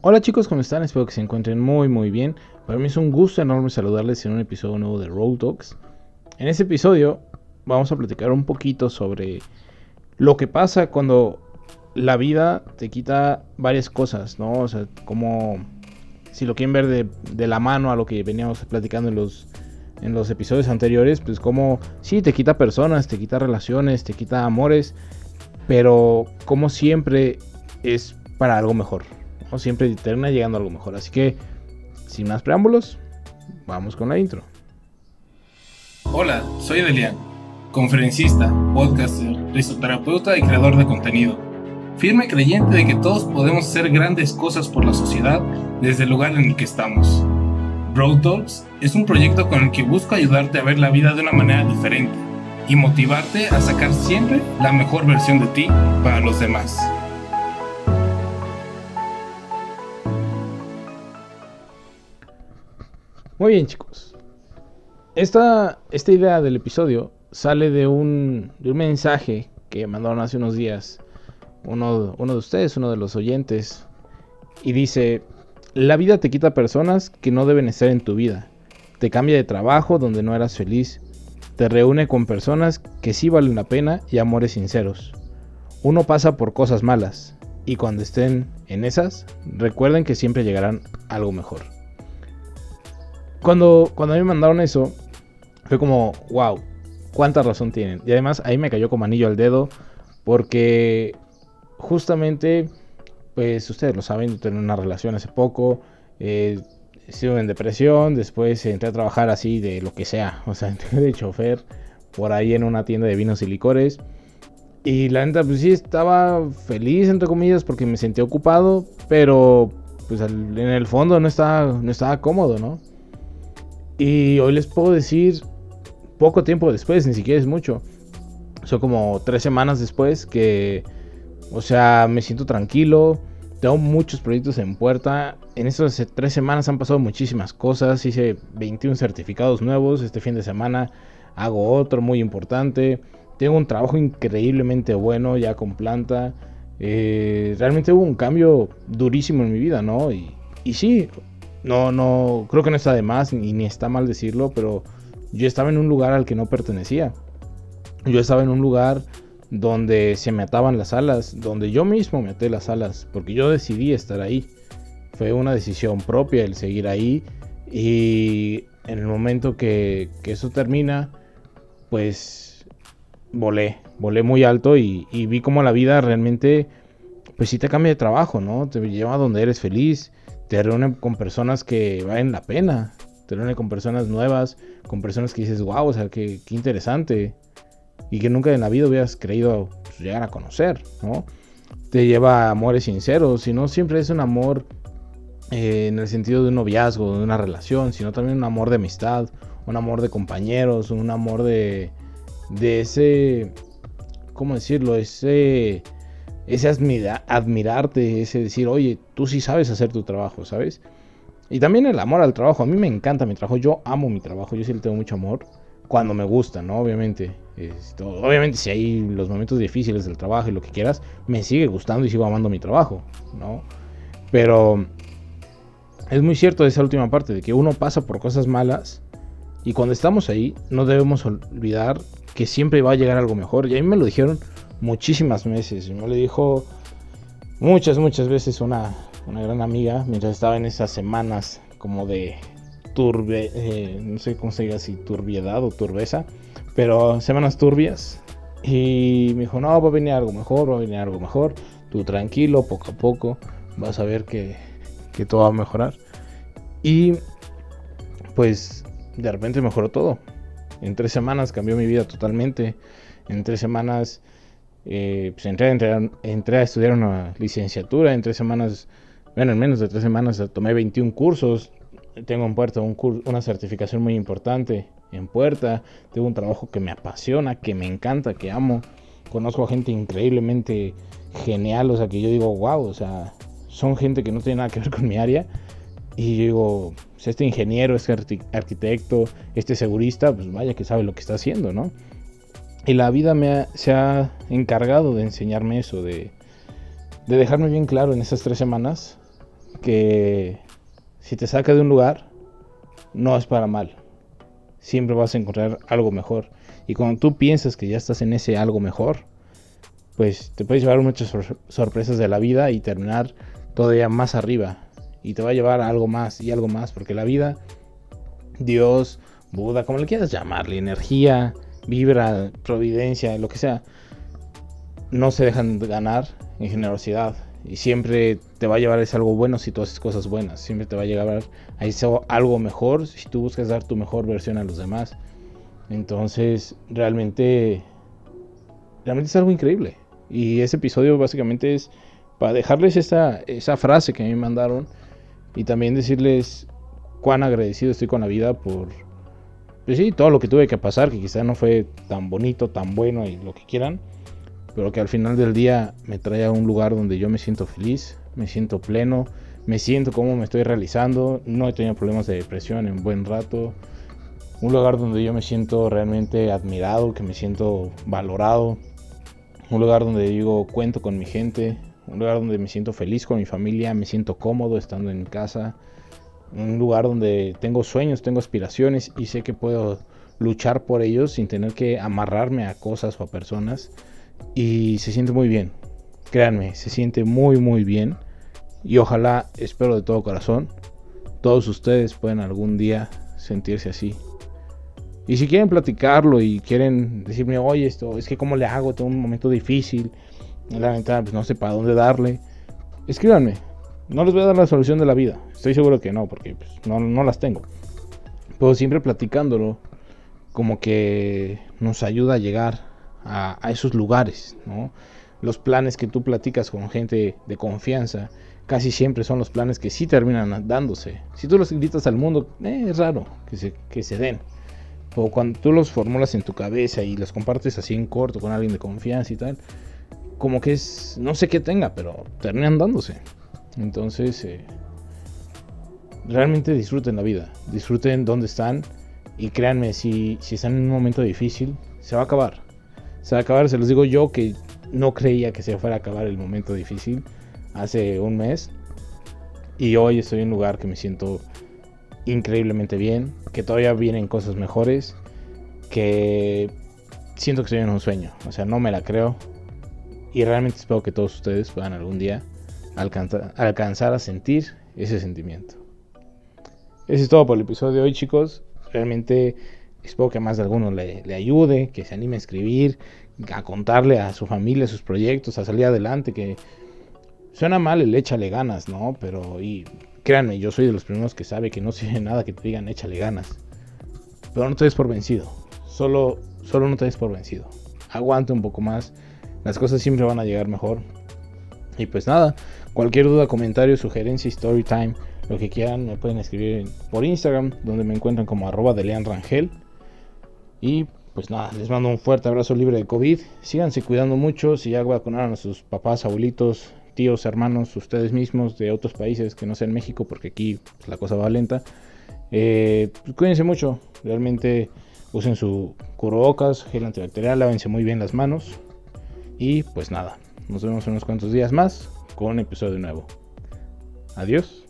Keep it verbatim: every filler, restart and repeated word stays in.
Hola chicos, ¿cómo están? Espero que se encuentren muy muy bien. Para mí es un gusto enorme saludarles en un episodio nuevo de Road Talks. En este episodio vamos a platicar un poquito sobre lo que pasa cuando la vida te quita varias cosas, ¿no? O sea, como si lo quieren ver de, de la mano a lo que veníamos platicando en los, en los episodios anteriores, pues como sí, te quita personas, te quita relaciones, te quita amores, pero como siempre es para algo mejor, ¿no? Siempre termina llegando a algo mejor. Así que, sin más preámbulos, vamos con la intro. Hola, soy Delian, conferencista, podcaster, risoterapeuta y creador de contenido. Firme creyente de que todos podemos hacer grandes cosas por la sociedad desde el lugar en el que estamos. Road Talks es un proyecto con el que busco ayudarte a ver la vida de una manera diferente y motivarte a sacar siempre la mejor versión de ti para los demás. Muy bien, chicos. Esta, esta idea del episodio sale de un, de un mensaje que mandaron hace unos días uno, uno de ustedes, uno de los oyentes, y dice: la vida te quita personas que no deben estar en tu vida, te cambia de trabajo donde no eras feliz, te reúne con personas que sí valen la pena y amores sinceros. Uno pasa por cosas malas, y cuando estén en esas, recuerden que siempre llegarán algo mejor. Cuando, cuando a mí me mandaron eso, fue como, wow, cuánta razón tienen. Y además ahí me cayó como anillo al dedo, porque justamente, pues ustedes lo saben, yo tengo una relación hace poco, eh, estuve en depresión, después entré a trabajar así de lo que sea, o sea, entré de chofer por ahí en una tienda de vinos y licores. Y la neta, pues sí, estaba feliz, entre comillas, porque me sentía ocupado, pero pues en el fondo no estaba, no estaba cómodo, ¿no? Y hoy les puedo decir, poco tiempo después, ni siquiera es mucho, son como tres semanas después que, o sea, me siento tranquilo, tengo muchos proyectos en puerta. En estas tres semanas han pasado muchísimas cosas, hice veintiún certificados nuevos, este fin de semana hago otro muy importante, tengo un trabajo increíblemente bueno ya con planta, eh, realmente hubo un cambio durísimo en mi vida, ¿no? Y, y sí, no, no, creo que no está de más ni, ni está mal decirlo, pero yo estaba en un lugar al que no pertenecía. Yo estaba en un lugar donde se me ataban las alas, donde yo mismo me até las alas, porque yo decidí estar ahí. Fue una decisión propia el seguir ahí, y en el momento que, que eso termina, pues volé, volé muy alto y, y vi cómo la vida realmente, pues sí te cambia de trabajo, ¿no? Te lleva a donde eres feliz, te reúne con personas que valen la pena, te reúne con personas nuevas, con personas que dices, wow, o sea, qué, qué interesante, y que nunca en la vida hubieras creído pues, llegar a conocer, ¿no? Te lleva a amores sinceros, y no siempre es un amor eh, en el sentido de un noviazgo, de una relación, sino también un amor de amistad, un amor de compañeros, un amor de, de ese, ¿cómo decirlo? Ese... ese admira, admirarte, ese decir, oye, tú sí sabes hacer tu trabajo, ¿sabes? Y también el amor al trabajo. A mí me encanta mi trabajo, yo amo mi trabajo, yo sí le tengo mucho amor cuando me gusta, ¿no? Obviamente, esto, obviamente si hay los momentos difíciles del trabajo y lo que quieras, me sigue gustando y sigo amando mi trabajo, ¿no? Pero es muy cierto esa última parte de que uno pasa por cosas malas, y cuando estamos ahí no debemos olvidar que siempre va a llegar algo mejor. Y a mí me lo dijeron muchísimas veces, me lo dijo muchas, muchas veces una, una gran amiga mientras estaba en esas semanas como de turbe, eh, no sé cómo se diga, si turbiedad o turbeza, pero semanas turbias. Y me dijo, no, va a venir algo mejor, va a venir algo mejor, tú tranquilo, poco a poco, vas a ver que, que todo va a mejorar. Y pues de repente mejoró todo. En tres semanas cambió mi vida totalmente. En tres semanas eh, pues entré, entré, entré a estudiar una licenciatura. En tres semanas, bueno, en menos de tres semanas tomé veintiún cursos. Tengo en puerta un cur- una certificación muy importante en puerta. Tengo un trabajo que me apasiona, que me encanta, que amo. Conozco a gente increíblemente genial, o sea, que yo digo, wow, o sea, son gente que no tiene nada que ver con mi área. Y yo digo, pues este ingeniero, este arquitecto, este segurista, pues vaya que sabe lo que está haciendo, ¿no? Y la vida me ha, se ha encargado de enseñarme eso, de, de dejarme bien claro en esas tres semanas que si te saca de un lugar, no es para mal. Siempre vas a encontrar algo mejor. Y cuando tú piensas que ya estás en ese algo mejor, pues te puedes llevar muchas sor- sorpresas de la vida y terminar todavía más arriba. Y te va a llevar a algo más y algo más. Porque la vida, Dios, Buda, como le quieras llamarle, energía, vibra, providencia, lo que sea, no se dejan de ganar en generosidad. Y siempre te va a llevar a ese algo bueno si tú haces cosas buenas. Siempre te va a llevar a ese algo mejor si tú buscas dar tu mejor versión a los demás. Entonces, realmente, realmente es algo increíble. Y ese episodio básicamente es para dejarles esa, esa frase que a mí me mandaron. Y también decirles cuán agradecido estoy con la vida por, pues sí, todo lo que tuve que pasar. Que quizá no fue tan bonito, tan bueno y lo que quieran. Pero que al final del día me trae a un lugar donde yo me siento feliz, me siento pleno, me siento como me estoy realizando, no he tenido problemas de depresión en buen rato, un lugar donde yo me siento realmente admirado, que me siento valorado, un lugar donde digo cuento con mi gente, un lugar donde me siento feliz con mi familia, me siento cómodo estando en mi casa, un lugar donde tengo sueños, tengo aspiraciones y sé que puedo luchar por ellos sin tener que amarrarme a cosas o a personas. Y se siente muy bien, créanme, se siente muy muy bien. Y ojalá, espero de todo corazón, todos ustedes puedan algún día sentirse así. Y si quieren platicarlo y quieren decirme, oye, esto es que cómo le hago, tengo un momento difícil, la neta, pues no sé para dónde darle, escríbanme. No les voy a dar la solución de la vida, estoy seguro que no, porque pues, no, no las tengo. Pero siempre platicándolo, como que nos ayuda a llegar A, a esos lugares, ¿no? Los planes que tú platicas con gente de confianza casi siempre son los planes que sí terminan dándose. Si tú los gritas al mundo, eh, es raro que se, que se den. O cuando tú los formulas en tu cabeza y los compartes así en corto con alguien de confianza y tal, como que es, no sé qué tenga, pero terminan dándose. Entonces, eh, realmente disfruten la vida, disfruten dónde están y créanme, si, si están en un momento difícil, se va a acabar. Se va a acabar, se los digo yo que no creía que se fuera a acabar el momento difícil hace un mes. Y hoy estoy en un lugar que me siento increíblemente bien, que todavía vienen cosas mejores, que siento que estoy en un sueño, o sea, no me la creo. Y realmente espero que todos ustedes puedan algún día alcanzar, alcanzar a sentir ese sentimiento. Eso es todo por el episodio de hoy, chicos. Realmente espero que a más de alguno le, le ayude, que se anime a escribir, a contarle a su familia sus proyectos, a salir adelante, que suena mal el échale ganas, ¿no? Pero y créanme, yo soy de los primeros que sabe que no sirve nada que te digan échale ganas. Pero no te des por vencido, solo, solo no te des por vencido. Aguanta un poco más, las cosas siempre van a llegar mejor. Y pues nada, cualquier duda, comentario, sugerencia, story time, lo que quieran, me pueden escribir por Instagram, donde me encuentran como arroba deleanrangel. Y pues nada, les mando un fuerte abrazo libre de COVID. Síganse cuidando mucho. Si ya vacunaron a sus papás, abuelitos, tíos, hermanos, ustedes mismos de otros países que no sean México, porque aquí pues, la cosa va lenta. Eh, pues, cuídense mucho. Realmente usen su cubrebocas, gel antibacterial, lávense muy bien las manos. Y pues nada, nos vemos en unos cuantos días más con un episodio nuevo. Adiós.